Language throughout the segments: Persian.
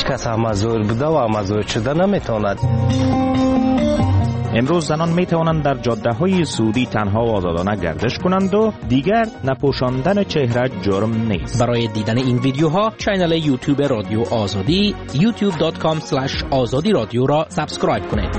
هیچ کس مزور بوده و مزور شده نمیتواند. امروز زنان می توانند در جاده‌های سعودی تنها و آزادانه گردش کنند و دیگر نپوشاندن چهره جرم نیست. برای دیدن این ویدیوها کانال یوتیوب رادیو آزادی youtube.com/azadi رادیو را سابسکرایب کنید.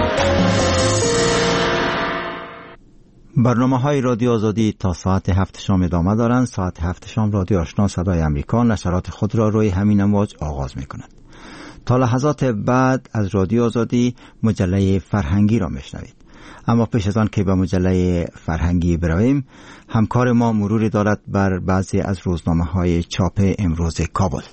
برنامه‌های رادیو آزادی تا ساعت 7 شام ادامه دارند. ساعت 7 شام رادیو آشنا صدای امریکا نشرات خود را روی همین امواج آغاز می‌کند. تا لحظات بعد از رادیو آزادی مجله فرهنگی را میشنوید. اما پیش از آن که به مجله فرهنگی برویم، همکار ما مروری دارد بر بعضی از روزنامه‌های چاپ امروز کابل.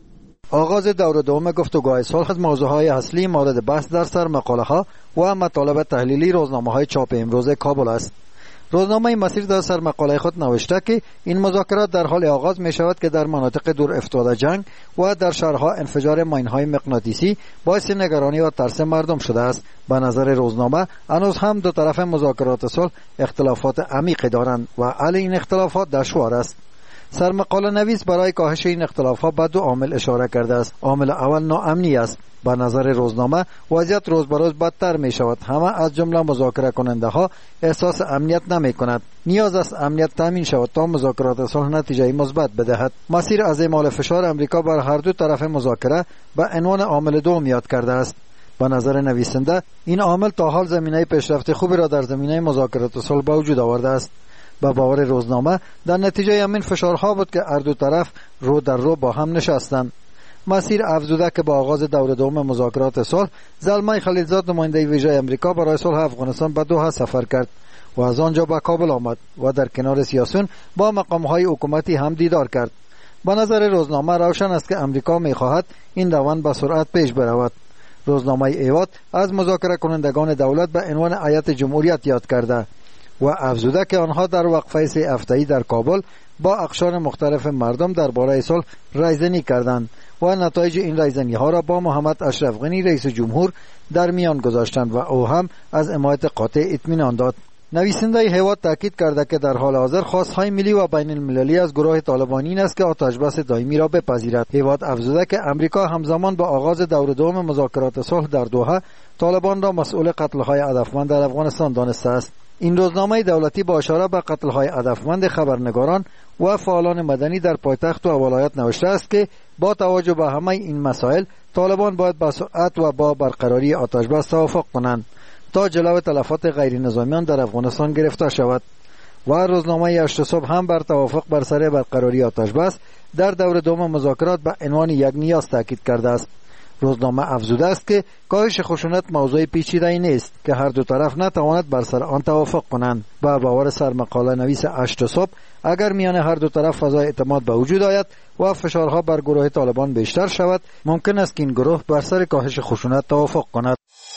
آغاز دور دوم گفتگوهای صلح از موضوعهای اصلی مورد بحث در سر مقاله‌ها و مطالب تحلیلی روزنامه‌های چاپ امروز کابل است. روزنامه مسیر در سر مقاله خود نوشته که این مذاکرات در حال آغاز می شود که در مناطق دور افتاده جنگ و در شهرها انفجار ماین‌های مغناطیسی باعث نگرانی و ترس مردم شده است. به نظر روزنامه هنوز هم دو طرف مذاکرات صلح اختلافات عمیقی دارند و حل این اختلافات دشوار است. سرمقاله نویس برای کاهش این اختلافات به دو عامل اشاره کرده است. عامل اول ناامنی است. به نظر روزنامه وضعیت روز به روز بدتر می شود. همه از جمله مذاکره کننده ها احساس امنیت نمی کند. نیاز است امنیت تامین شود تا مذاکرات صلح نتیجه مثبت بدهد. مسیر از اعمال فشار امریکا بر هر دو طرف مذاکره به عنوان عامل دوم یاد کرده است. به نظر نویسنده این عامل تا حال زمینه پیشرفت خوبی را در زمینه مذاکرات صلح به وجود آورده است. به باور روزنامه در نتیجه همین فشارها بود که هر دو طرف رو در رو با هم نشستند. مسیر افزوده که با آغاز دور دوم مذاکرات صلح زلمه خلیلزاد نماینده ویژه امریکا برای صلح افغانستان به دوحه سفر کرد و از آنجا به کابل آمد و در کنار سیاسیون با مقامهای حکومتی هم دیدار کرد. به نظر روزنامه روشن است که امریکا می‌خواهد این روند به سرعت پیش برود. روزنامه ایواد از مذاکره کنندگان دولت به عنوان هیئت جمهوریت یاد کرده و افزوده که آنها در وقفه 3 هفته‌ای در کابل با اقشار مختلف مردم درباره صلح رایزنی کردند و نتایج این رایزنی ها را با محمد اشرف غنی رئیس جمهور در میان گذاشتند و او هم از حمایت قاطع اطمینان داد. نویسنده هیواد تاکید کرده که در حال حاضر خواستهای ملی و بین المللی از گروه طالبان این است که آتش بس دائمی را بپذیرد. هیواد افزوده که امریکا همزمان با آغاز دور دوم مذاکرات صلح در دوحه طالبان را مسئول قتل‌های هدفمند در افغانستان دانسته است. این روزنامه دولتی با اشاره به قتل‌های هدفمند خبرنگاران و فعالان مدنی در پایتخت و ولایت نوشته است که با توجه به همه این مسائل طالبان باید با سرعت و با برقراری آتش بس توافق کنند تا جلو تلفات غیر نظامیان در افغانستان گرفته شود. و روزنامه 8 صبح هم بر توافق بر سر برقراری آتش بس در دور دوم مذاکرات به عنوان یک نیاز تاکید کرده است. روزنامه افزوده است که کاهش خشونت موضوع پیچیده‌ای نیست که هر دو طرف نتواند بر سر آن توافق کنند. با باور سرمقاله نویس 8 صبح اگر میان هر دو طرف فضای اعتماد به وجود آید و فشارها بر گروه طالبان بیشتر شود، ممکن است که این گروه بر سر کاهش خشونت توافق کند.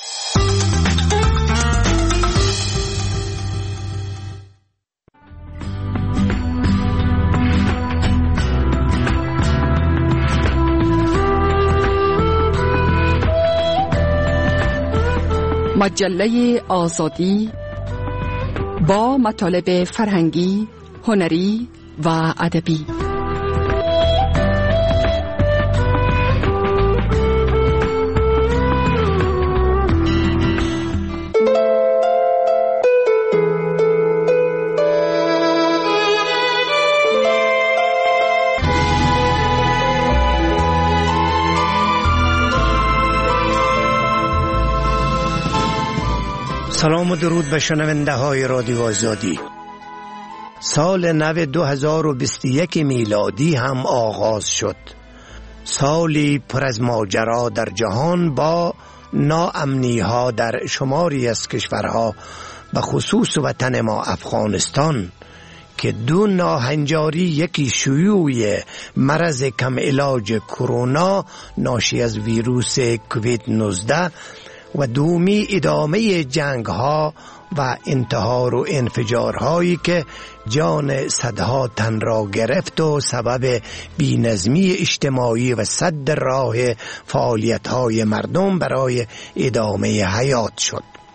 مجله آزادی با مطالب فرهنگی، هنری و ادبی. سلام و درود به شنونده های رادیو آزادی. سال نو 2021 میلادی هم آغاز شد. سالی پر از ماجرا در جهان با ناامنی ها در شماری از کشورها، به خصوص وطن ما افغانستان که دو ناهنجاری، یکی شیوع مرض کم علاج کرونا ناشی از ویروس کووید 19 و دومی ادامه جنگ ها و انتحار و انفجارهایی که جان صدها تن را گرفت و سبب بی‌نظمی اجتماعی و سد راه فعالیت های مردم برای ادامه حیات شد.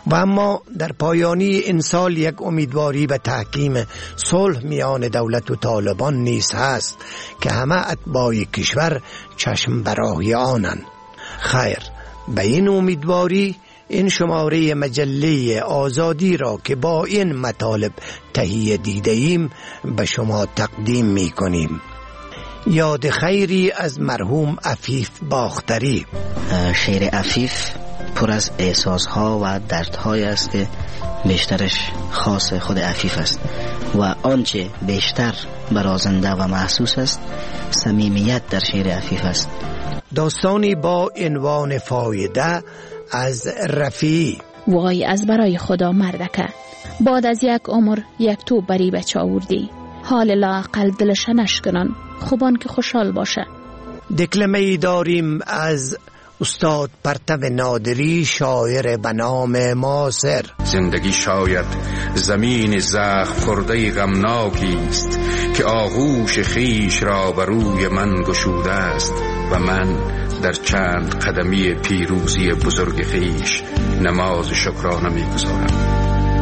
و اما در پایانی این سال یک امیدواری به تحکیم صلح میان دولت و طالبان نیز هست که همه اتباع کشور چشم برای آنند. خیر، به این امیدواری این شماره مجله آزادی را که با این مطالب تهیه دیده ایم به شما تقدیم می کنیم. یاد خیری از مرحوم عفیف باختری. شعر عفیف پر از احساسها و دردهای است که بیشترش خاص خود عفیف است و آنچه بیشتر برازنده و محسوس است صمیمیت در شعر عفیف است. داستانی با عنوان فایده از رفیعی. وای از برای خدا مردکه، بعد از یک عمر یک تو بری بچه آوردی، حال لااقل دلش نشکنن، خوبان که خوشحال باشه. دکلمه‌ای داریم از استاد پرتو نادری، شاعر به نام ماسر. زندگی شاید زمین زخم خورده غمناکی است که آغوش خیش را بر روی من گشوده است و من در چند قدمی پیروزی بزرگ خیش نماز شکرانه می‌گزارم.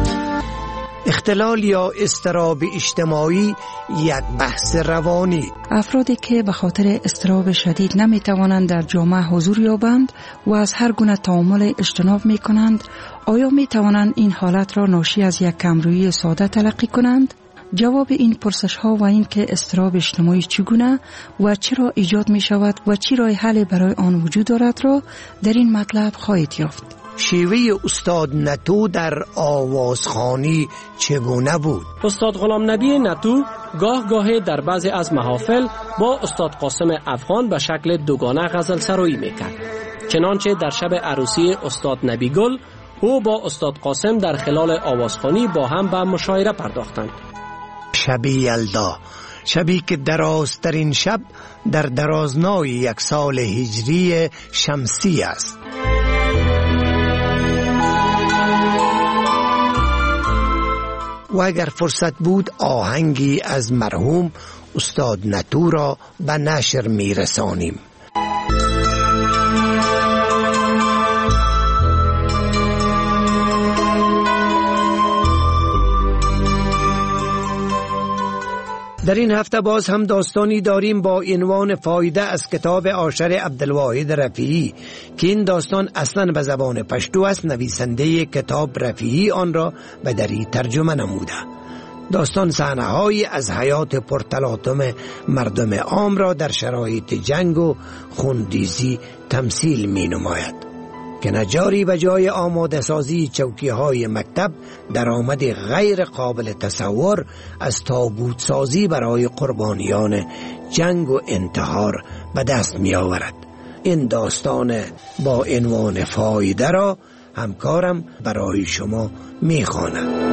اختلال یا اضطراب اجتماعی یک بحث روانی. افرادی که به خاطر اضطراب شدید نمیتوانند در جامعه حضور یابند و از هر گونه تعامل اجتناب میکنند، آیا میتوانند این حالت را ناشی از یک کمرویی ساده تلقی کنند؟ جواب این پرسش ها و این که اضطراب اجتماعی چگونه و چرا ایجاد می شود و چی راه حل برای آن وجود دارد را در این مطلب خواهید یافت. شیوه استاد نتو در آوازخوانی چگونه بود؟ استاد غلام نبی نتو گاه گاهی در بعضی از محافل با استاد قاسم افغان به شکل دوگانه غزل سرایی میکرد. چنانچه در شب عروسی استاد نبی گل او با استاد قاسم در خلال آوازخوانی با هم به مشاعره پرداختند. شب یلدا، شبی که درازترین شب در درازنای یک سال هجری شمسی است. و اگر فرصت بود آهنگی از مرحوم استاد نتو را به نشر می رسانیم. در این هفته باز هم داستانی داریم با عنوان فایده از کتاب عاشر عبدالواحد رفیعی که این داستان اصلا به زبان پشتو است. نویسنده کتاب رفیعی آن را به دری ترجمه نموده. داستان صحنه‌هایی از حیات پرتلاطم مردم عام را در شرایط جنگ و خونریزی تمثیل می نماید که نجاری به جای آماده سازی چوکی‌های مکتب درآمد غیر قابل تصور از تابوت سازی برای قربانیان جنگ و انتحار به دست می آورد. این داستان با عنوان فایده را همکارم برای شما می خواند.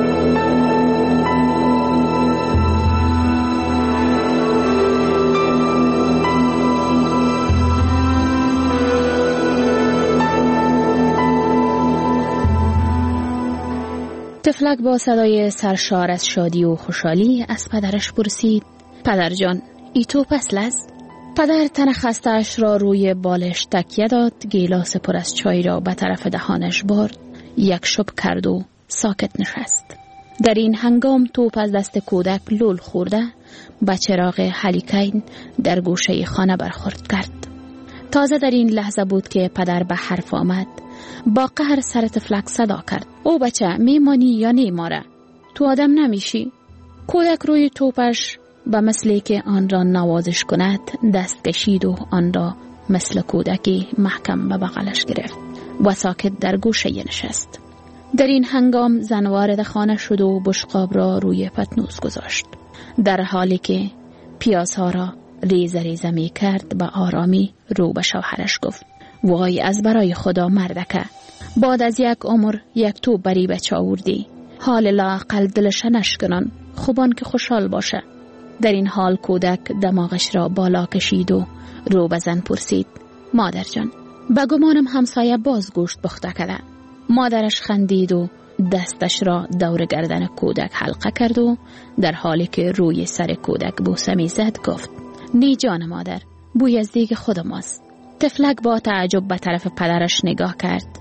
تفلک با صدای سرشار از شادی و خوشحالی از پدرش پرسید: پدر جان، ای تو پسل است؟ پدر تن خسته‌اش را روی بالش تکیه داد، گیلاس پر از چای را به طرف دهانش برد، یک شپ کرد و ساکت نشست. در این هنگام توپ از دست کودک لول خورده به چراغ هلیکین در گوشه خانه برخورد کرد. تازه در این لحظه بود که پدر به حرف آمد. با قهر سر تفلک صدا کرد: او بچه، میمانی یا نیماره؟ تو آدم نمیشی؟ کودک روی توپش به مثلی که آن را نوازش کند دست کشید و آن را مثل کودکی محکم به بغلش گرفت و ساکت در گوشه نشست. در این هنگام زن وارد خانه شد و بشقاب را روی پتنوس گذاشت. در حالی که پیازها را ریزه ریزه می کرد به آرامی رو به شوهرش گفت: وای از برای خدا مردکه، بعد از یک عمر یک تو بری بچه آوردی، حال لااقل دلش نشکنن، خوبان که خوشحال باشه. در این حال کودک دماغش را بالا کشید و رو به زن پرسید: مادر جان، به گمانم همسایه باز گوشت پخته کرده. مادرش خندید و دستش را دور گردن کودک حلقه کرد و در حالی که روی سر کودک بوسه می زد گفت: نی جان مادر، بوی از دیگ خود ماست. تفلک با تعجب به طرف پدرش نگاه کرد.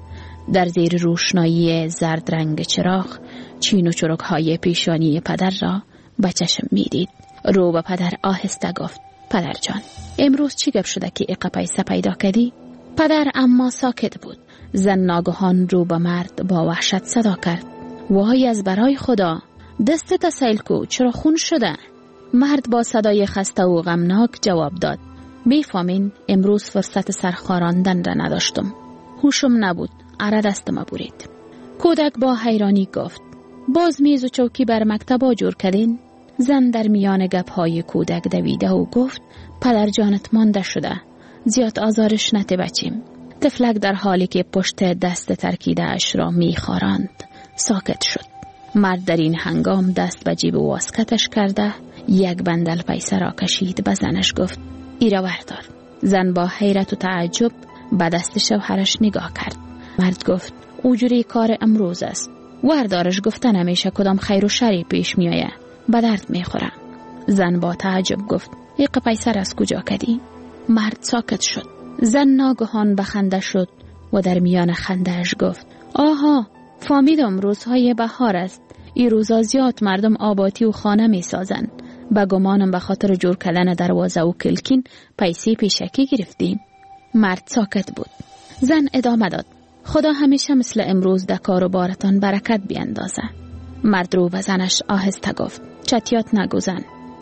در زیر روشنایی زرد رنگ چراغ چین و چروک‌های پیشانی پدر را به چشم می‌دید. رو به پدر آهسته گفت: پدر جان، امروز چی گپ شده که ایقه پیسه پیدا کردی؟ پدر اما ساکت بود. زن ناگهان رو به مرد با وحشت صدا کرد: وای از برای خدا، دستت سیل کو، چرا خون شده؟ مرد با صدای خسته و غمناک جواب داد: میفهمین امروز فرصت سرخاراندن را نداشتم، هوشم نبود، اره دستم برید. کودک با حیرانی گفت: باز میز و چوکی بر مکتبا جور کردین؟ زن در میان گپ‌های کودک دویده و گفت: پدر جانت مانده شده، زیاد آزارش نته بچیم. طفلک در حالی که پشت دست ترکیده اش را میخاراند ساکت شد. مرد در این هنگام دست به جیب واسکتش کرده یک بندل پیسه را کشید، به زنش گفت: ایرا بردار. زن با حیرت و تعجب به دست شوهرش نگاه کرد. مرد گفت: اوجوری کار امروز است، وردارش گفته نمیشه کدام خیر و شری پیش میایه، به درد میخوره. زن با تعجب گفت: ایقه پیسه را از کجا کردی؟ مرد ساکت شد. زن ناگهان به خنده شد و در میان خندهش گفت: آها، فهمیدم روزهای بهار است. این روزا زیاد مردم آباتی و خانه می سازن. به گمانم به خاطر جور کردن دروازه و کلکین پیسه پیشکی گرفتیم. مرد ساکت بود. زن ادامه داد: خدا همیشه مثل امروز در کار و بارتان برکت بیندازه. مرد رو به زنش آهسته گفت: چتیات نگو زن.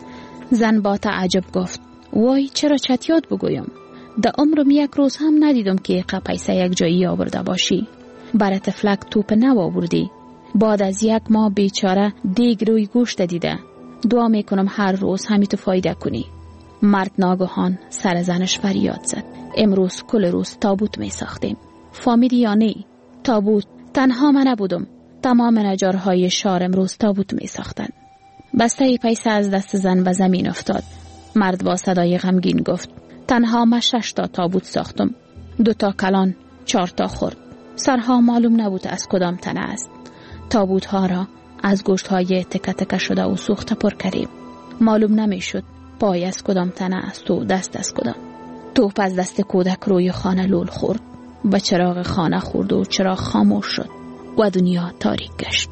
زن با تعجب گفت: وای چرا چتیات بگویم؟ در عمرم یک روز هم ندیدم که پیسه یک جایی آورده باشی. برای طفلک توپ نو آوردی. بعد از یک ماه بیچاره دیگ روی گوشت دیده. دعا میکنم هر روز همی تو فایده کنی. مرد ناگهان سر زنش فریاد زد: امروز کل روز تابوت می ساختیم. فهمیدی یا نه؟ تابوت. تنها من نبودم، تمام نجارهای شهر امروز تابوت می ساختن. بسته پیسه از دست زن به زمین افتاد. مرد با صدای غمگین گفت: تنها من 6 تا تابوت ساختم، 2 تا کلان، 4 تا خرد. سرها معلوم نبود از کدام تنه است. تابوت ها را از گوشت های تکه تکه شده و سوخته پر کردیم. معلوم نمی شد پای از کدام تنه است و دست از کدام. توپ از دست کودک روی خانه لول خورد. به چراغ خانه خورد و چراغ خاموش شد و دنیا تاریک گشت.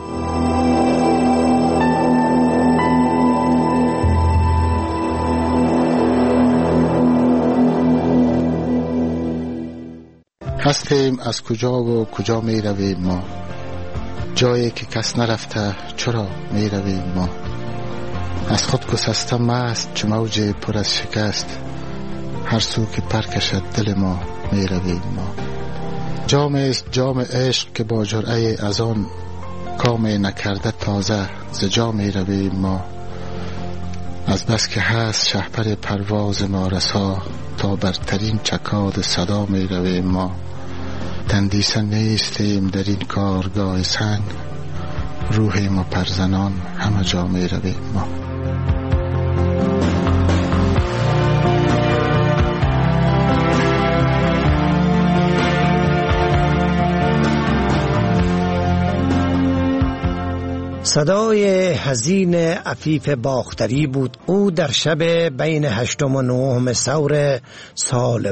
هستیم از کجا و کجا می رویم ما، جایی که کس نرفته چرا می رویم ما. از خود گسسته مست چو موج پر از شکست، هر سو که پر کشد دل ما می رویم ما. جام است جام عشق که با جرعه از آن کام نکرده تازه ز جا می رویم ما. از بس که هست شهپر پرواز ما رسا، تا برترین چکاد صدا می رویم ما. تندیسه نیستیم در این کارگاه سنگ، روح ما پرزنان همه جا می رویم ما. صدای حزین عفیف باختری بود. او در شب بین 8 و 9 سور سال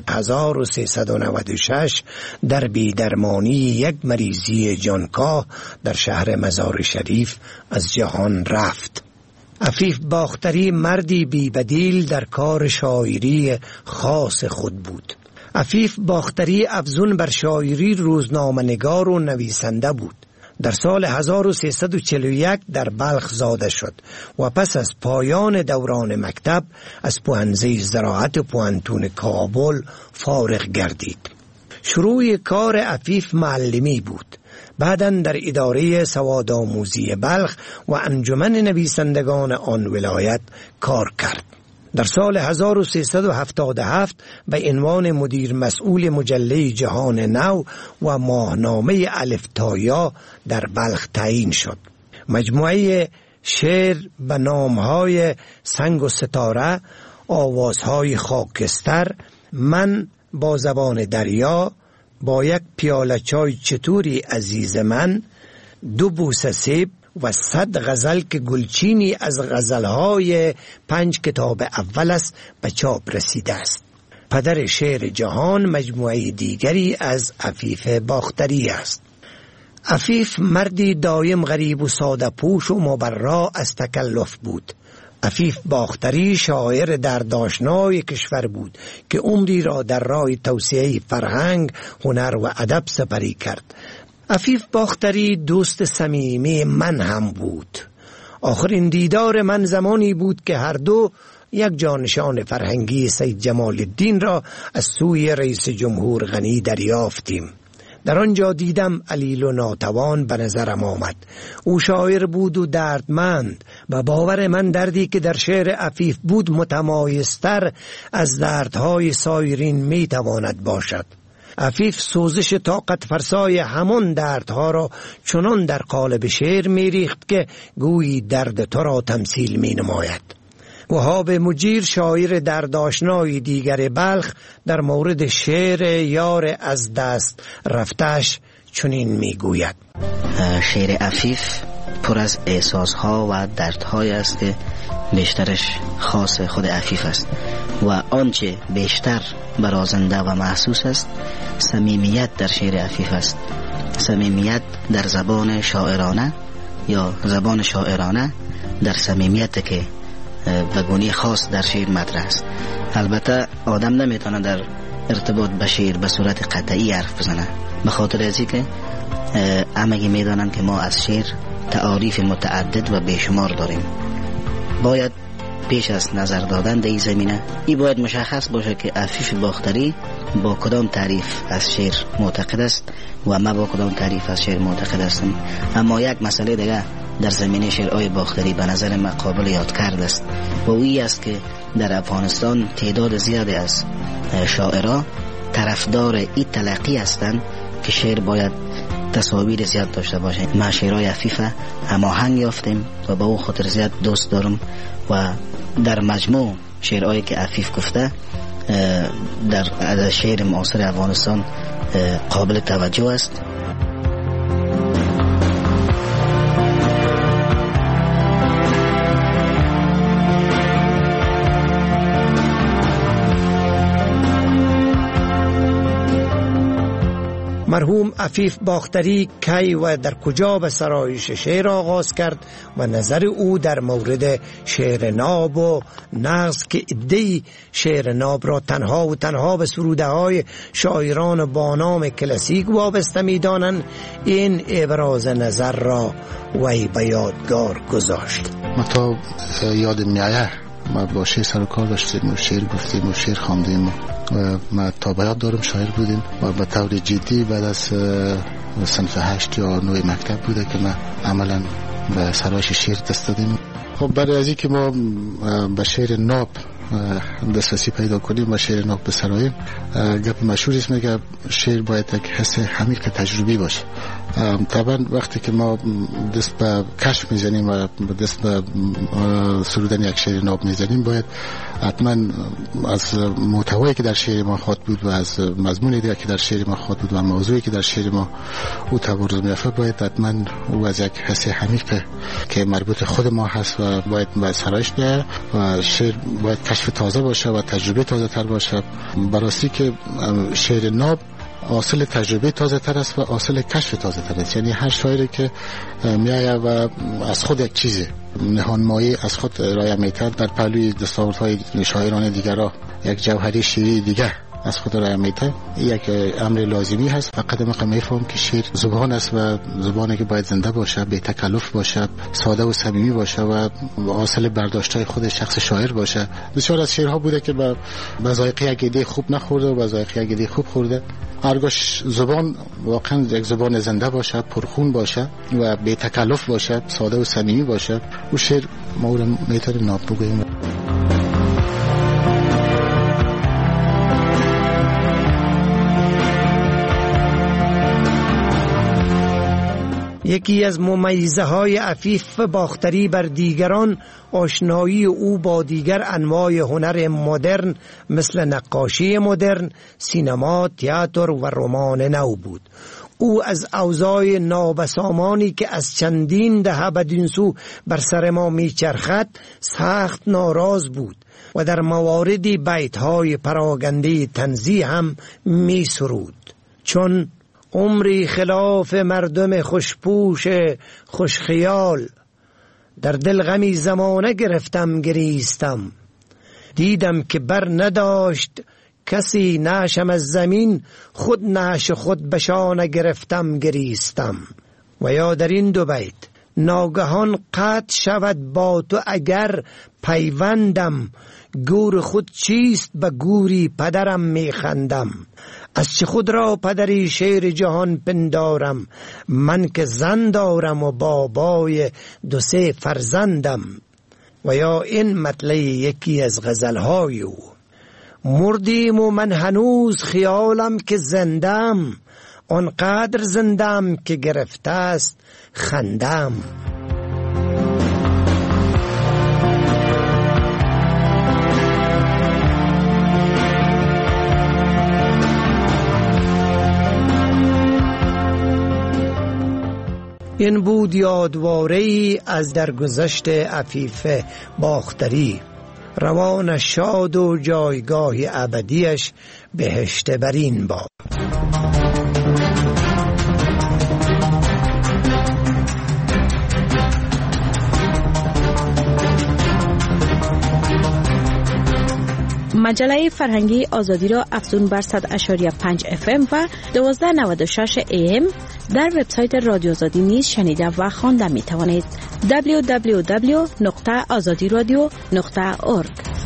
1396 در بیدرمانی یک مریضی جانکاه در شهر مزار شریف از جهان رفت. عفیف باختری مردی بی‌بدیل در کار شاعری خاص خود بود. عفیف باختری افزون بر شاعری روزنامه‌نگار و نویسنده بود. در سال 1341 در بلخ زاده شد و پس از پایان دوران مکتب از پوهنځی زراعت پوهنتون کابل فارغ گردید. شروع کار عفیف معلمی بود. بعداً در اداره سوادآموزی بلخ و انجمن نویسندگان آن ولایت کار کرد. در سال 1377 به عنوان مدیر مسئول مجله جهان نو و ماهنامه الف تا یا در بلخ تعیین شد. مجموعه شعر به نامهای سنگ و ستاره، آوازهای خاکستر، من با زبان دریا، با یک پیاله چای چطوری عزیز من، 2 بوسه سیب و 100 غزل که گلچینی از غزلهای 5 کتاب اول است به چاپ رسیده است. پدر شعر جهان مجموعه دیگری از عفیف باختری است. عفیف مردی دایم غریب و ساده پوش و مبرا از تکلف بود. عفیف باختری شاعر دردآشنای کشور بود که عمری را در راه توسعه فرهنگ، هنر و ادب سپری کرد. عفیف باختری دوست صمیمی من هم بود. آخرین دیدار من زمانی بود که هر دو یک جانشان فرهنگی سید جمال الدین را از سوی رئیس جمهور غنی دریافتیم. در آنجا دیدم علیل و ناتوان به نظرم آمد. او شاعر بود و دردمند و باور من دردی که در شعر عفیف بود متمایزتر از دردهای سایرین می تواند باشد. عفیف سوزش طاقت فرسای همان دردها را چنان در قالب شعر می ریخت که گویی درد تو را تمثیل می نماید. وهاب مجیر شاعر دردآشنای دیگر بلخ در مورد شعر یار از دست رفتش چنین می گوید: شعر عفیف پر از احساسها و دردهای است که بیشترش خاص خود عفیف است و آنچه بیشتر برازنده و محسوس است صمیمیت در شعر عفیف است. صمیمیت در زبان شاعرانه یا زبان شاعرانه در صمیمیت که به گونه خاص در شعر مطرح است. البته آدم نمیتونه در ارتباط به شعر به صورت قطعی حرف بزنه، به خاطر ازی که همگی میدانن که ما از شعر تعاریف متعدد و بیشمار داریم. باید پیش از نظر دادن در این زمینه این باید مشخص باشه که عفیف باختری با کدام تعریف از شعر معتقد است و ما با کدام تعریف از شعر معتقد هستم. اما یک مسئله دیگه در زمینه شعرهای باختری به نظر من قابل یاد کرد است و اویی است که در افغانستان تعداد زیادی از شاعرها طرفدار این تلقی هستند که شعر باید تصاویر زیاد داشته باشه. ما شعرهای عفیف هماهنگ یافتیم و با او خاطر زیاد دوست دارم و در مجموع شعرهایی که عفیف گفته در شعر معاصر افغانستان قابل توجه است. مرحوم عفیف باختری کی و در کجا به سرایش شعر آغاز کرد و نظر او در مورد شعر ناب و نغز که عده‌ای شعر ناب را تنها و تنها به سروده های شاعران با نام کلاسیک وابسته می دانند، این ابراز نظر را وی به یادگار گذاشت. ما تا یاد میایه ما با شعر سر و کار داشتیم و شعر گفتیم و شعر خواندیم و ما تا بیاد دارم شاعر بودیم و به طور جدی بعد از صنف 8 یا 9 مکتب بوده که ما عملا به سرایش شعر دست دادیم. خب برای ازی که ما به شعر ناب دسترسی پیدا کنیم و شعر ناب بسراییم، گپ مشهور است میگه شعر باید یک حس عمیق تجربی باشه. طبعا وقتی که ما دست به کشف میزنیم و دست به سرودن یک شعر ناب میزنیم، باید حتما از محتوایی که در شعر ما خواد بود و از مضمون دیگه که در شعر ما خواد بود و موضوعی که در شعر ما او تبرز می‌یافت باید حتما او از یک حس عمیق که مربوط خود ما هست و باید به سرایش بیاید و شعر باید کشف تازه باشه و تجربه تازه تر باشه. براستی که شعر ناب حاصل تجربه تازه تر است و حاصل کشف تازه تر است. یعنی هر شاعری که میآید و از خود یک چیزی نهانمایی از خود ارائه می‌کرد در پهلوی دستاوردهای شاعران دیگر را یک جوهری شعری دیگر از خود ارائه می‌کرد، یک امر لازمی هست. فقط ما می‌فهمیم که شعر زبان است و زبانی که باید زنده باشه، بی تکلف باشه، ساده و صمیمی باشه و حاصل برداشت‌های خود شخص شاعر باشه. بسیار از شعرها بوده که به ذائقه یک ایده خوب نخورده و به ذائقه یک ایده خوب خورده. هرگاه زبان واقعا یک زبان زنده باشه، پرخون باشه و بی تکلف باشه، ساده و صمیمی باشه، او شعر ما رو میتونیم ناب بگوییم. یکی از ممیزه های عفیف باختری بر دیگران آشنایی او با دیگر انواع هنر مدرن مثل نقاشی مدرن، سینما، تئاتر و رمان نو بود. او از اوضاع نابسامانی که از چندین دهه بدین سو بر سر ما میچرخد سخت ناراض بود و در مواردی بیت‌های پراگنده طنزی هم می سرود، چون عمری خلاف مردم خوشپوش خوشخیال، در دل غمی زمانه گرفتم گریستم، دیدم که بر نداشت کسی نعشم از زمین، خود نعش خود بشانه گرفتم گریستم. و یا در این دو بیت ناگهان قطع شود با تو اگر پیوندم، گور خود چیست به گوری پدرم میخندم، از چه خود را پدری شیر جهان پندارم، من که زن دارم و بابای 2-3 فرزندم. و یا این مطلع یکی از غزلهای او: مردیم و من هنوز خیالم که زندم، آنقدر زندم که گرفته است خندم. این بود یادواره‌ای از درگذشت عفیف باختری. روان شاد و جایگاه ابدیش بهشت برین باد. مجله فرهنگی آزادی را افزون بر 100.5 FM و 1296 AM در وبسایت رادیو آزادی نیز شنیده و خوانده می توانید. www.azadiradio.org.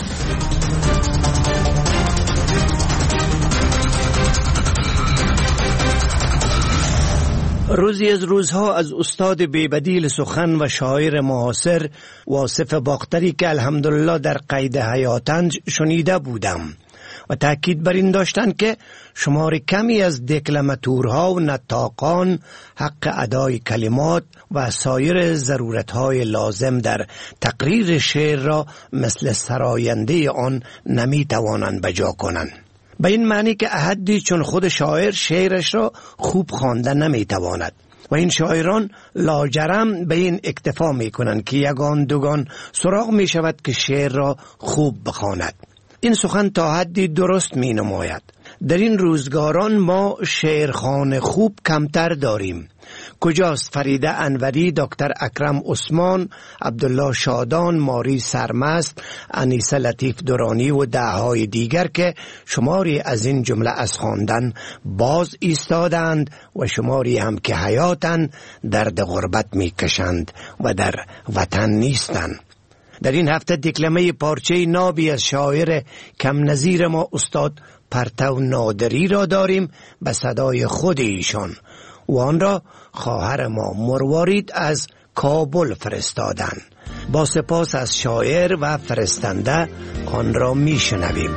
روزی از روزها از استاد بیبدیل سخن و شاعر معاصر واصف باختری که الحمدلله در قید حیاتند شنیده بودم و تأکید بر این داشتند که شمار کمی از دکلماتورها و نطاقان حق ادای کلمات و سایر ضرورتهای لازم در تقریر شعر را مثل سراینده آن نمی توانند بجا کنند. به این معنی که احدی چون خود شاعر شعرش را خوب خوانده نمی تواند و این شاعران لاجرم به این اکتفا می کنند که یگان دوگان سراغ می شود که شعر را خوب بخواند. این سخن تا حدی درست می نماید. در این روزگاران ما شعرخوان خوب کمتر داریم. کجاست فریده انوری، دکتر اکرم عثمان، عبدالله شادان، ماری سرمست، انیسه لطیف دورانی و دههای دیگر که شماری از این جمله از خواندن باز ایستادند و شماری هم که حیاتن درد غربت می کشند و در وطن نیستند. در این هفته دکلمه پارچه نابی از شاعر کم نظیر ما استاد پرتو نادری را داریم به صدای خود ایشان و آن را خواهر ما مروارید از کابل فرستادن. با سپاس از شاعر و فرستنده آن را می شنویم.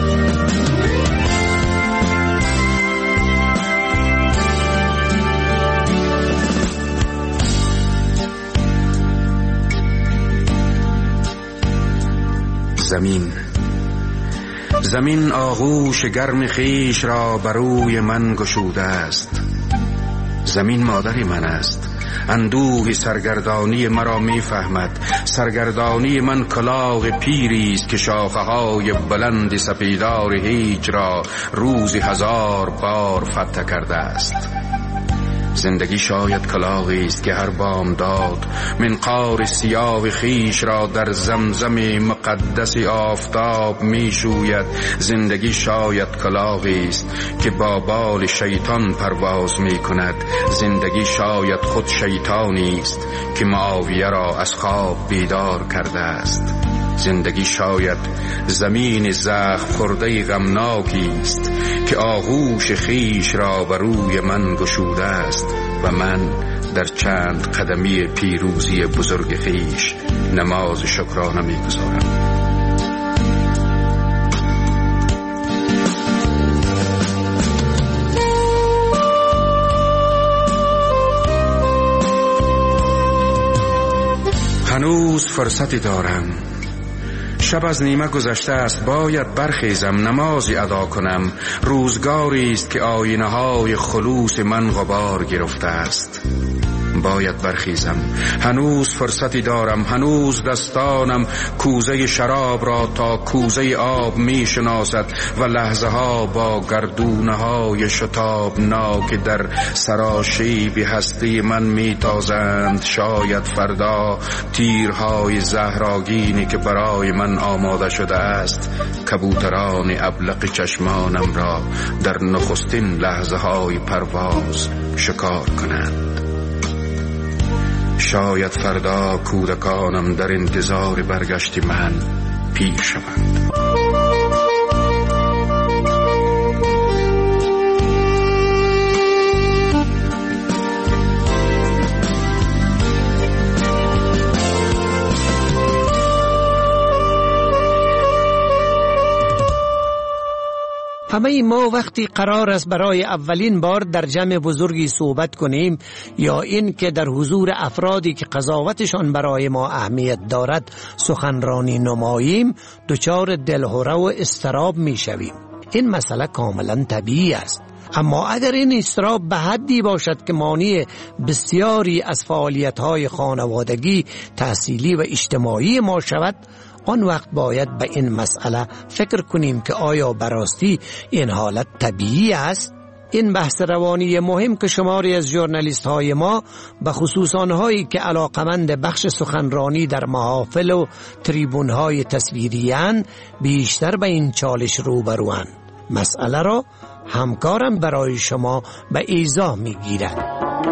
زمین آغوش گرم خیش را بروی من گشوده است. زمین مادری من است، اندوه سرگردانی مرا میفهمد. سرگردانی من کلاه پیری است که شاخه های بلند سپیدار هیج را روزی 1000 بار فتح کرده است. زندگی شاید کلاغی است که هر بامداد منقار سیاه خیش را در زمزم مقدس آفتاب می شوید. زندگی شاید کلاغی است که با بال شیطان پرواز می کند. زندگی شاید خود شیطانی است که معاویه را از خواب بیدار کرده است. زندگی شاید زمین زخم خورده غمناکی است که آغوش خیش را بر روی من گشوده است و من در چند قدمی پیروزی بزرگ خیش نماز شکرانه می‌گزارم. فرصتی دارم. شب از نیمه گذشته است، باید برخیزم، نمازی ادا کنم. روزگاری است که آینه های خلوص من غبار گرفته است. باید برخیزم، هنوز فرصتی دارم. هنوز دستانم کوزه شراب را تا کوزه آب می شناسد و لحظه ها با گردونه های شتابناک در سراشیب هستی من می تازند. شاید فردا تیرهای زهراگینی که برای من آماده شده است کبوتران ابلق چشمانم را در نخستین لحظه های پرواز شکار کنند. شاید فردا کودکانم در انتظار برگشت من پیر شوند. همه ما وقتی قرار است برای اولین بار در جمع بزرگی صحبت کنیم یا این که در حضور افرادی که قضاوتشان برای ما اهمیت دارد سخنرانی نماییم دچار دلهره و اضطراب می شویم. این مسئله کاملا طبیعی است. اما اگر این اضطراب به حدی باشد که مانع بسیاری از فعالیت‌های خانوادگی، تحصیلی و اجتماعی ما شود، آن وقت باید به این مسئله فکر کنیم که آیا براستی این حالت طبیعی است؟ این بحث روانی مهم که شماری از ژورنالیست های ما به خصوص آنهایی که علاقمند بخش سخنرانی در محافل و تریبون های تصویریان بیشتر به این چالش روبروان. مسئله را همکارم برای شما به ایضاح می گیرد.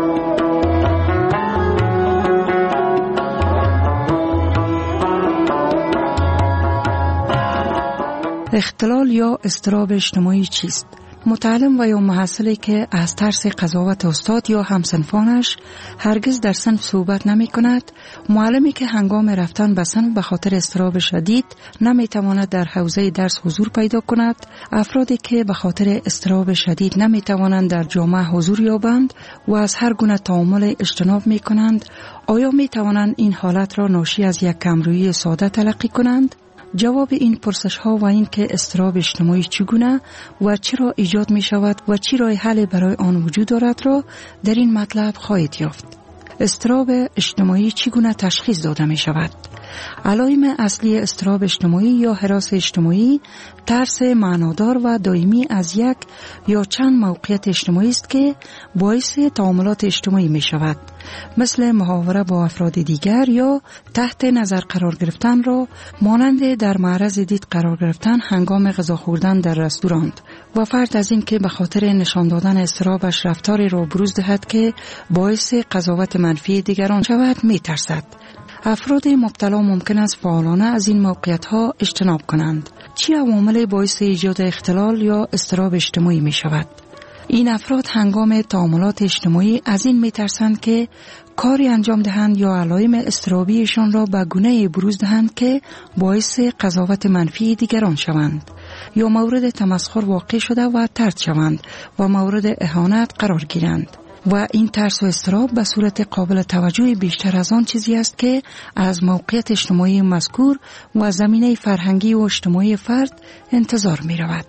اختلال یا اضطراب اجتماعی چیست؟ متعلم و یا محصلی که از ترس قضاوت استاد یا همسنفانش هرگز در صنف صحبت نمی کند، معلمی که هنگام رفتن به صنف به خاطر اضطراب شدید نمی تواند در حوزه درس حضور پیدا کند، افرادی که به خاطر اضطراب شدید نمی توانند در جامعه حضور یابند و از هر گونه تعامل اجتناب می کنند، آیا می توانند این حالت را ناشی از یک کمرویی ساده تلقی کنند؟ جواب این پرسش ها و این که اضطراب اجتماعی چگونه و چرا ایجاد می شود و چی راه حل برای آن وجود دارد را در این مطلب خواهید یافت. اضطراب اجتماعی چگونه تشخیص داده می شود؟ علائم اصلی اضطراب اجتماعی یا هراس اجتماعی ترس معنادار و دائمی از یک یا چند موقعیت اجتماعی است که باعث تعاملات اجتماعی می شود، مثل محاوره با افراد دیگر یا تحت نظر قرار گرفتن را مانند در معرض دید قرار گرفتن هنگام غذا خوردن در رستوران و فرد از این که به خاطر نشان دادن اضطرابش رفتاری را بروز دهد که باعث قضاوت منفی دیگران شود می ترسد. افراد مبتلا ممکن است فعالانه از این موقعیت‌ها اجتناب کنند. چه عواملی باعث ایجاد اختلال یا اضطراب اجتماعی می شود؟ این افراد هنگام تعاملات اجتماعی از این می ترسند که کاری انجام دهند یا علائم اضطرابیشان را به گونه‌ای بروز دهند که باعث قضاوت منفی دیگران شوند یا مورد تمسخر واقع شده و طرد شوند و مورد اهانت قرار گیرند. و این ترس و اضطراب به صورت قابل توجه بیشتر از آن چیزی است که از موقعیت اجتماعی مذکور و زمینه فرهنگی و اجتماعی فرد انتظار می رود.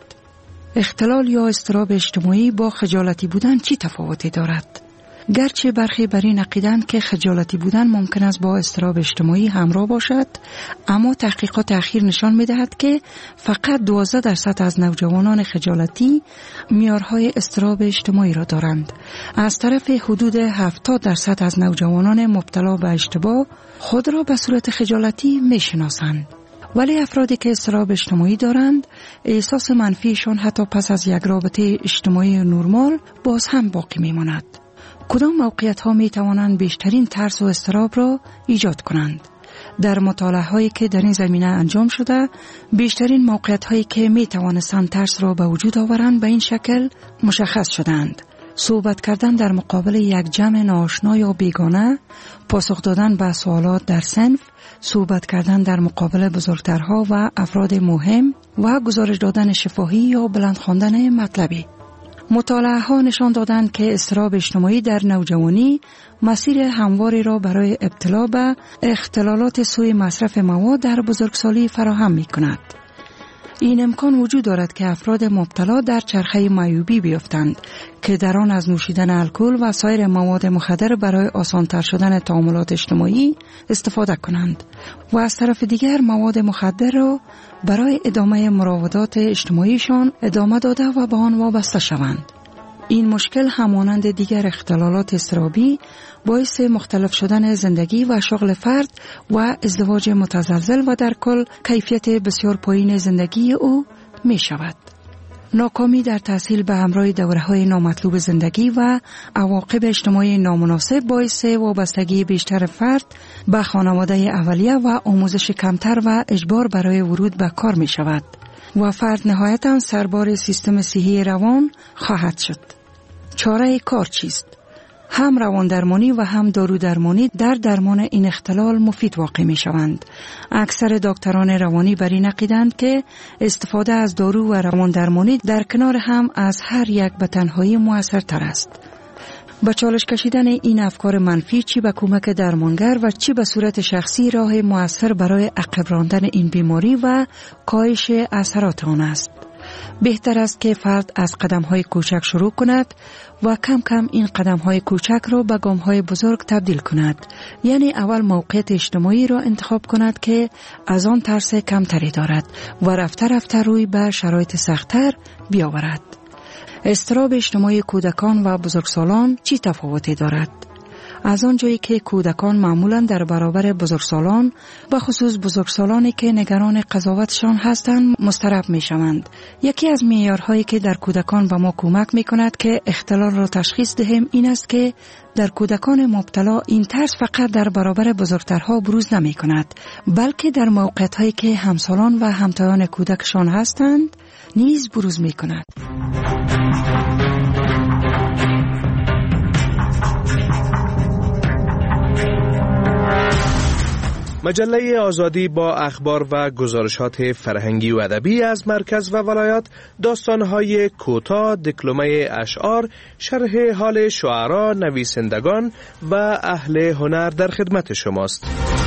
اختلال یا اضطراب اجتماعی با خجالتی بودن چی تفاوتی دارد؟ گرچه برخی بر این عقیدند که خجالتی بودن ممکن است با اضطراب اجتماعی همراه باشد، اما تحقیقات اخیر نشان می‌دهد که فقط 12% از نوجوانان خجالتی معیارهای اضطراب اجتماعی را دارند. از طرف حدود 70% از نوجوانان مبتلا به اشتباه خود را به صورت خجالتی می‌شناسند. ولی افرادی که اضطراب اجتماعی دارند، احساس منفیشان حتی پس از یک رابطه اجتماعی نرمال باز هم باقی می‌ماند. کدام موقعیت ها می توانند بیشترین ترس و اضطراب را ایجاد کنند؟ در مطالعه هایی که در این زمینه انجام شده، بیشترین موقعیت هایی که می توانستند ترس را به وجود آورند به این شکل مشخص شدند: صحبت کردن در مقابل یک جمع ناآشنا یا بیگانه، پاسخ دادن به سوالات در صنف، صحبت کردن در مقابل بزرگترها و افراد مهم و گزارش دادن شفاهی یا بلند خواندن مطلبی. مطالعه ها نشان دادند که اضطراب اجتماعی در نوجوانی مسیر همواری را برای ابتلا به اختلالات سوء مصرف مواد در بزرگسالی فراهم می کند. این امکان وجود دارد که افراد مبتلا در چرخه معیوبی بیفتند که در آن از نوشیدن الکل و سایر مواد مخدر برای آسان‌تر شدن تعاملات اجتماعی استفاده کنند و از طرف دیگر مواد مخدر را برای ادامه مراودات اجتماعیشان ادامه داده و به آن وابسته شوند. این مشکل همانند دیگر اختلالات اضطرابی باعث مختلف شدن زندگی و شغل فرد و ازدواج متزلزل و در کل کیفیت بسیار پایین زندگی او می شود. ناکامی در تحصیل به همراه دوره‌های نامطلوب زندگی و عواقب اجتماعی نامناسب باعث وابستگی بیشتر فرد به خانواده اولیه و آموزش کمتر و اجبار برای ورود به کار می شود و فرد نهایتاً سربار سیستم صحی روان خواهد شد. چاره کار چیست؟ هم روان درمانی و هم دارو درمانی در درمان این اختلال مفید واقع می شوند. اکثر دکتران روانی بر این عقیدند که استفاده از دارو و روان درمانی در کنار هم از هر یک به تنهایی مؤثرتر است. با چالش کشیدن این افکار منفی چی به کمک درمانگر و چی به صورت شخصی راه مؤثر برای عقب راندن این بیماری و کاهش اثرات آن است. بهتر است که فرد از قدم‌های کوچک شروع کند و کم کم این قدم‌های کوچک را به گام‌های بزرگ تبدیل کند. یعنی اول موقعیت اجتماعی را انتخاب کند که از آن ترس کمتری دارد و رفته رفته روی به شرایط سخت‌تر بیاورد. اضطراب اجتماعی کودکان و بزرگسالان چی تفاوتی دارد؟ از آنجایی که کودکان معمولاً در برابر بزرگسالان و خصوص بزرگسالانی که نگران قضاوتشان هستند مضطرب می شوند. یکی از معیارهایی که در کودکان به ما کمک می کند که اختلال را تشخیص دهیم این است که در کودکان مبتلا این ترس فقط در برابر بزرگترها بروز نمی کند، بلکه در موقعیت‌هایی که همسالان و همتایان کودکشان هستند نیز بروز می کند. مجله آزادی با اخبار و گزارشات فرهنگی و ادبی از مرکز و ولایات، داستان‌های کوتاه، دکلمه اشعار، شرح حال شعرا، نویسندگان و اهل هنر در خدمت شماست.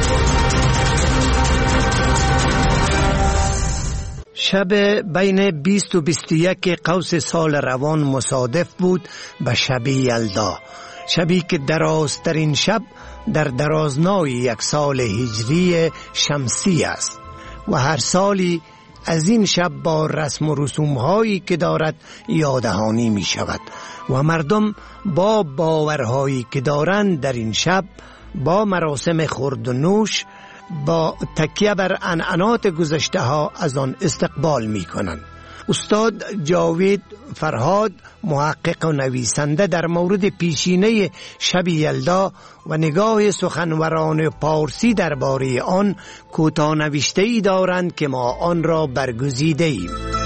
شب بین 20 و 21 قوس سال روان مصادف بود به شب یلدا، شبی که درازترین شب در درازنای یک سال هجری شمسی است و هر سالی از این شب با رسم و رسوم‌هایی که دارد یادهانی می شود و مردم با باورهایی که دارند در این شب با مراسم خورد و نوش با تکیه بر عنعنات گذشته ها از آن استقبال می کنند. استاد جاوید فرهاد، محقق و نویسنده، در مورد پیشینه شب یلدا و نگاه سخنوران پارسی درباره آن کوتاه نوشته‌ای دارند که ما آن را برگزیده ایم.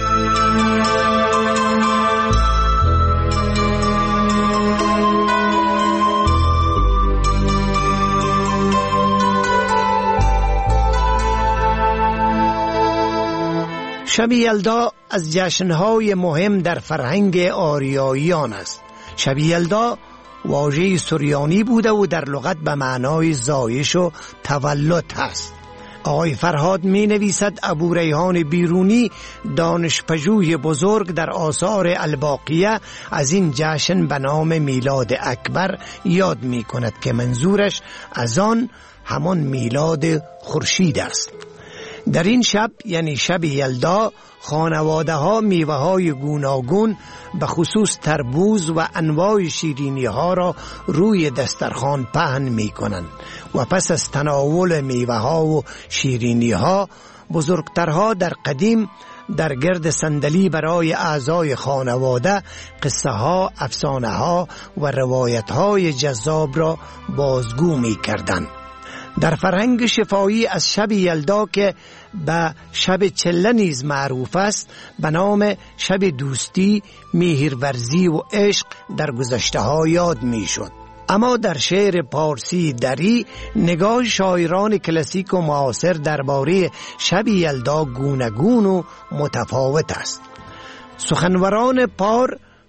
شب یلدا از جشن‌های مهم در فرهنگ آریاییان است. شب یلدا واژه سریانی بوده و در لغت به معنای زایش و تولد است. آقای فرهاد می نویسد ابو ریحان بیرونی، دانشپژوه بزرگ، در آثار الباقیه از این جشن به نام میلاد اکبر یاد می کند که منظورش از آن همان میلاد خورشید است. در این شب یعنی شب یلدا خانواده ها میوه های گوناگون به خصوص تربوز و انواع شیرینی ها را روی دسترخوان پهن می کنند و پس از تناول میوه ها و شیرینی ها بزرگترها در قدیم در گرد صندلی برای اعضای خانواده قصه ها، افسانه ها و روایت های جذاب را بازگو می کردند. در فرهنگ شفاهی از شب یلدا که به شب چله نیز معروف است به نام شب دوستی، مهرورزی و عشق در گذشته ها یاد می شد. اما در شعر پارسی دری نگاه شاعران کلاسیک و معاصر درباره شب یلدا گوناگون و متفاوت است. سخنوران پار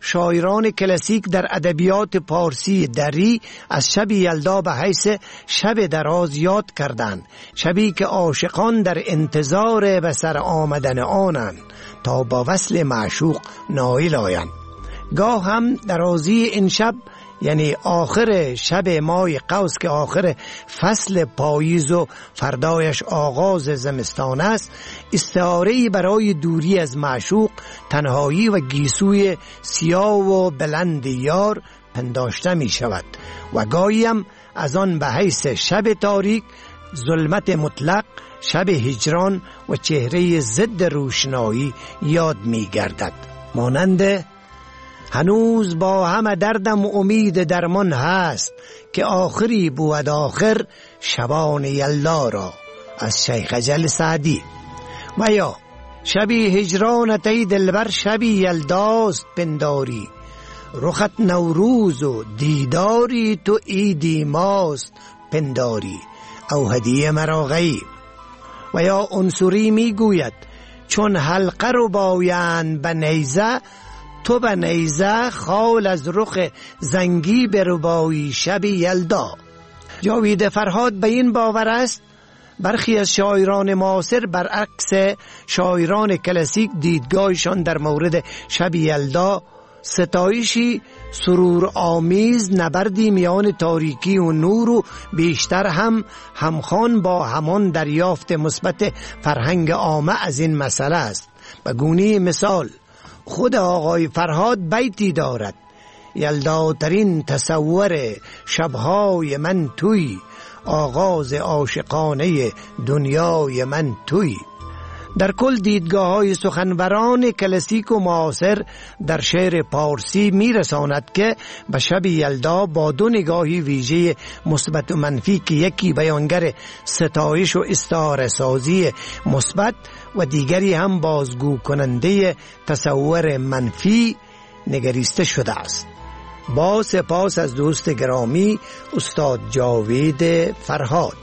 شاعران کلاسیک در ادبیات پارسی دری از شب یلدا به حیث شب دراز یاد کردند، شبی که عاشقان در انتظار به سر آمدن آنند تا با وصل معشوق نائل آیند. گاه هم درازی این شب یعنی آخر شب ماه قوس که آخر فصل پاییز و فردایش آغاز زمستان است، استعاره‌ای برای دوری از معشوق، تنهایی و گیسوی سیاه و بلند یار پنداشته می شود و گاهی هم از آن به حیث شب تاریک، ظلمت مطلق، شب هجران و چهره ضد روشنایی یاد می گردد. مانند هنوز با همه دردم امید درمان هست که آخری بود آخر شبان یلدا را از شیخ اجل سعدی. و یا شبی هجرانت ای دلبر شبی یلداست پنداری، رخت نوروز و دیداری تو عیدی ماست پنداری او هدیه مرا غیب. و یا عنصری می گوید چون حلقه رو بایند به نیزه، تو به نیزه خال از رخ زنگی بربایی شب یلدا. جاوید فرهاد به این باور است برخی از شاعران معاصر برعکس شاعران کلاسیک دیدگاهشان در مورد شب یلدا ستایشی سرور آمیز، نبردی میان تاریکی و نور و بیشتر همخوان با همان دریافت مثبت فرهنگ عامه از این مسئله است. به گونه مثال خود آقای فرهاد بیتی دارد: یلداترین تصور شبهای من توی، آغاز عاشقانه دنیای من توی. در کل دیدگاه های سخنوران کلاسیک و معاصر در شعر پارسی می رساند که به شب یلدا با دو نگاهی ویژه مثبت و منفی که یکی بیانگر ستایش و استعاره سازی مثبت و دیگری هم بازگو کننده تصور منفی نگریسته شده است. با سپاس از دوست گرامی استاد جاوید فرهاد.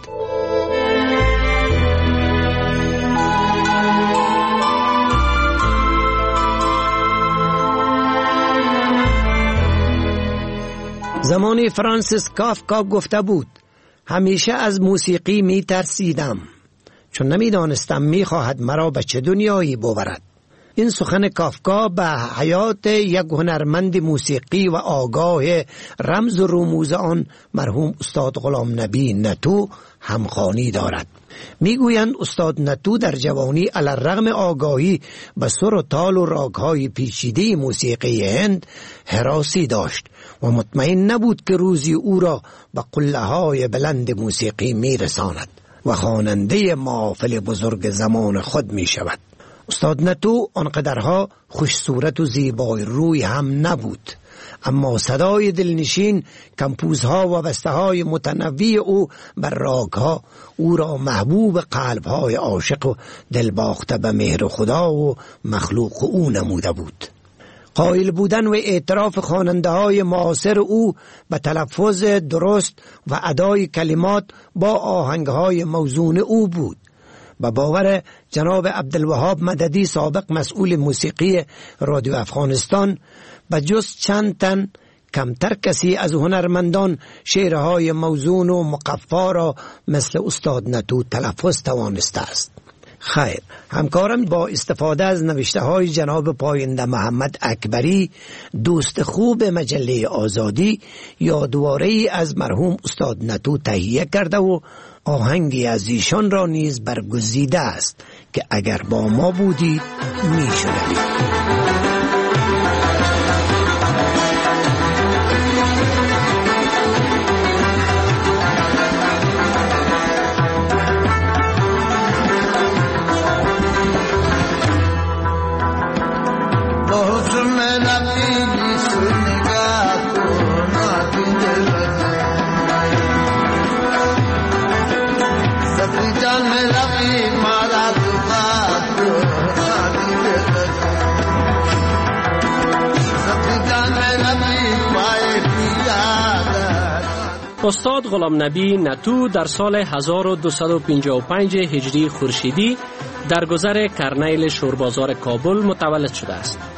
زمانی فرانسیس کافکا گفته بود: همیشه از موسیقی می ترسیدم چون نمی دانستم می خواهد مرا به چه دنیایی ببرد. این سخن کافکا به حیات یک هنرمند موسیقی و آگاه رمز و رموز آن مرحوم استاد غلام نبی نتو همخوانی دارد. میگویند استاد نتو در جوانی علی‌الرغم آگاهی به سر و تال و راگ‌های پیچیده موسیقی هند هراسی داشت و مطمئن نبود که روزی او را به قله‌های بلند موسیقی میرساند و خواننده محافل بزرگ زمان خود می شود. استاد نتو آنقدرها خوش صورت و زیبای روی هم نبود، اما صدای دلنشین، کمپوزها و بسته‌های متنوع او بر راگ‌ها او را محبوب قلب‌های عاشق و دلباخته به مهر خدا و مخلوق او نموده بود. قائل بودن و اعتراف خواننده‌های معاصر او به تلفظ درست و ادای کلمات با آهنگ‌های موزون او بود. با باور جناب عبدالوهاب مددی سابق مسئول موسیقی رادیو افغانستان، به جز چند تن کمتر کسی از هنرمندان شعرهای موزون و مقفا را مثل استاد نتو تلفظ توانسته است. خیر، همکارم با استفاده از نوشته های جناب پاینده محمد اکبری، دوست خوب مجله آزادی، یادواره‌ای از مرحوم استاد نتو تهیه کرده و آهنگی از ایشان را نیز برگزیده است که اگر با ما بودید میشنوید. استاد غلام نبی نتو در سال 1255 هجری خورشیدی در گذر کرنیل شوربازار کابل متولد شده است.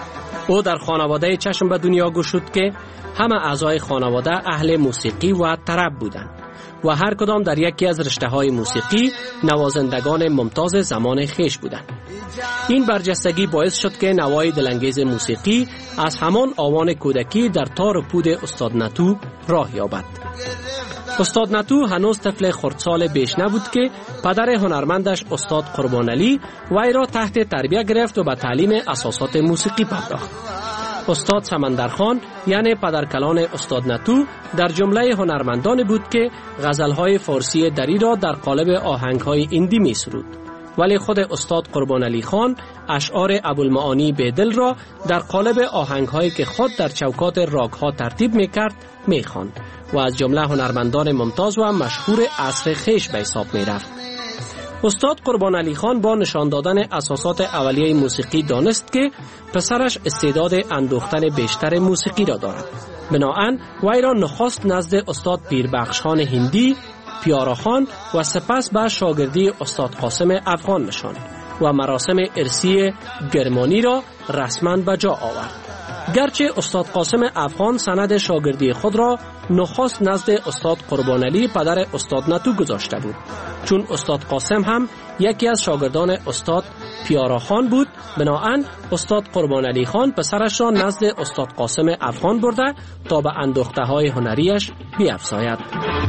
او در خانواده چشم به دنیا گشود که همه اعضای خانواده اهل موسیقی و طرب بودند و هر کدام در یکی از رشته های موسیقی نوازندگان ممتاز زمان خیش بودند. این برجستگی باعث شد که نوای دلانگیز موسیقی از همان آوان کودکی در تار و پود استاد نتو راه یابد. استاد نتو هنوز طفل خردسال بیش نبود که پدر هنرمندش استاد قربان علی وی را تحت تربیت گرفت و به تعلیم اساسات موسیقی پرداخت. استاد سمندرخان یعنی پدرکلان استاد نتو در جمله هنرمندان بود که غزلهای فارسی دری را در قالب آهنگهای ایندی می سرود، ولی خود استاد قربان علی خان اشعار ابوالمعانی بیدل را در قالب آهنگهایی که خود در چوکات راگها ترتیب می کرد می خواند و از جمله هنرمندان ممتاز و مشهور عصر خیش به حساب می رفت. استاد قربان علی خان با نشان دادن اساسات اولیه موسیقی دانست که پسرش استعداد اندوختن بیشتر موسیقی را دارد. بنابراین وی را نخست نزد استاد پیربخش خان هندی، پیارا خان و سپس به شاگردی استاد قاسم افغان نشاند و مراسم ارثی گرمانی را رسما به جا آورد. گرچه استاد قاسم افغان سند شاگردی خود را نخست نزد استاد قربان علی پدر استاد نتو گذاشته بود، چون استاد قاسم هم یکی از شاگردان استاد پیارا خان بود. بنابراین استاد قربان علی خان پسرش را نزد استاد قاسم افغان برده تا به اندوخته های هنریش بیفزاید.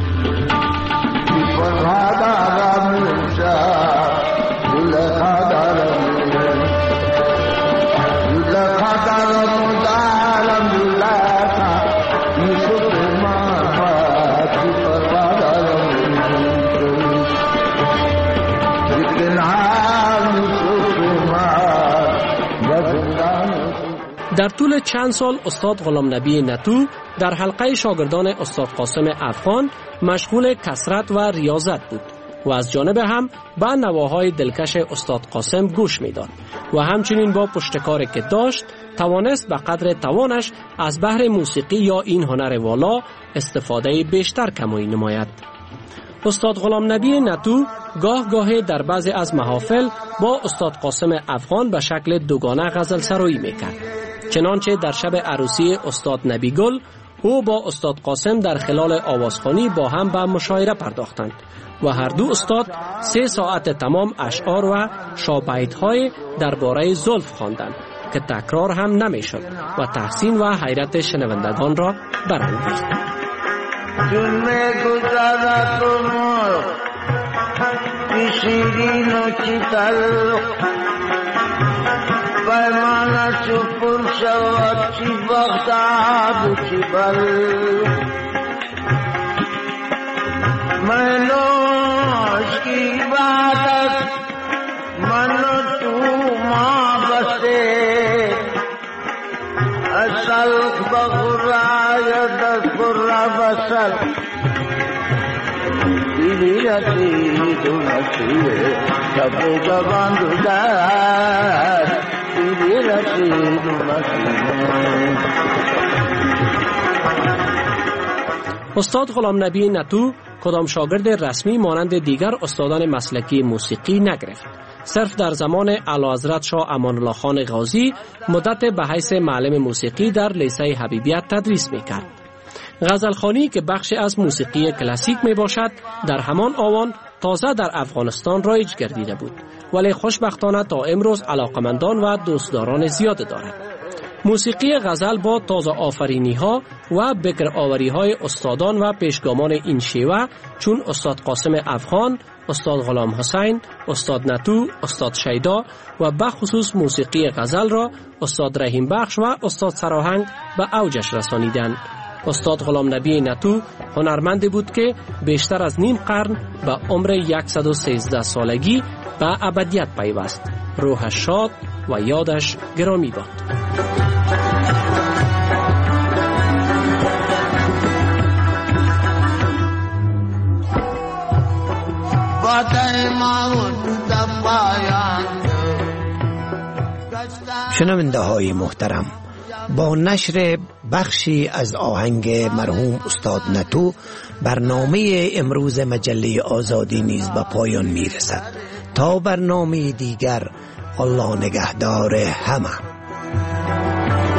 در طول چند سال استاد غلام نبی نتو در حلقه شاگردان استاد قاسم افغان مشغول کثرت و ریاضت بود و از جانب هم به نواهای دلکش استاد قاسم گوش میداد و همچنین با پشتکاری که داشت توانست به قدر توانش از بحر موسیقی یا این هنر والا استفاده بیشتر کمایی نماید. استاد غلام نبی نتو گاه گاهی در بعضی از محافل با استاد قاسم افغان به شکل دوگانه غزل سرایی میکرد. چنانچه در شب عروسی استاد نبی گل او با استاد قاسم در خلال آوازخوانی با هم به مشاعره پرداختند و هر دو استاد 3 ساعت تمام اشعار و شابیت‌های درباره زلف خواندند که تکرار هم نمیشد و تحسین و حیرت شنوندگان را برانگیخت. پیمانه چو پر شود چی بغداد و چی بل منوش کی عبادت من و تو ما بسته اصل بغرای دخور بسل دیلی رسی تو نسیه سب جوان دودر استاد غلام نبی نتو کدام شاگرد رسمی مانند دیگر استادان مسلکی موسیقی نگرفت. صرف در زمان اعلیحضرت شاه امان الله خان غازی مدت به حیث معلم موسیقی در لیسه حبیبیت تدریس میکرد. غزلخوانی که بخش از موسیقی کلاسیک می باشد در همان آوان تازه در افغانستان رایج گردیده بود، ولی خوشبختانه تا امروز علاقمندان و دوستداران زیاد دارد. موسیقی غزل با تازه آفرینی ها و بکر آوری های استادان و پیشگامان این شیوه چون استاد قاسم افغان، استاد غلام حسین، استاد نتو، استاد شیدا و بخصوص موسیقی غزل را استاد رحیم بخش و استاد سراهنگ به اوجش رسانیدند. استاد غلام نبی نتو هنرمندی بود که بیشتر از نیم قرن به عمر 113 سالگی به ابدیت پیوست. روحش شاد و یادش گرامی باد. شنونده های محترم، با نشر بخشی از آهنگ مرحوم استاد نتو برنامه امروز مجله آزادی نیز به پایان می رسد. تا برنامه دیگر، الله نگهدار همه.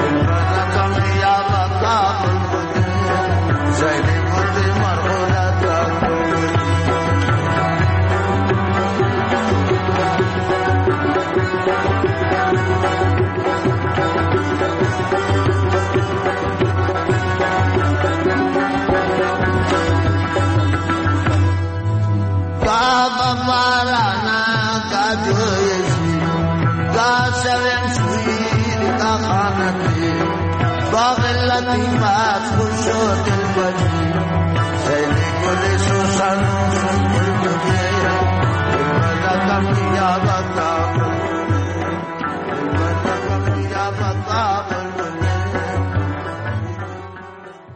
قیمت خوش و دلبری خیلی گل سوسن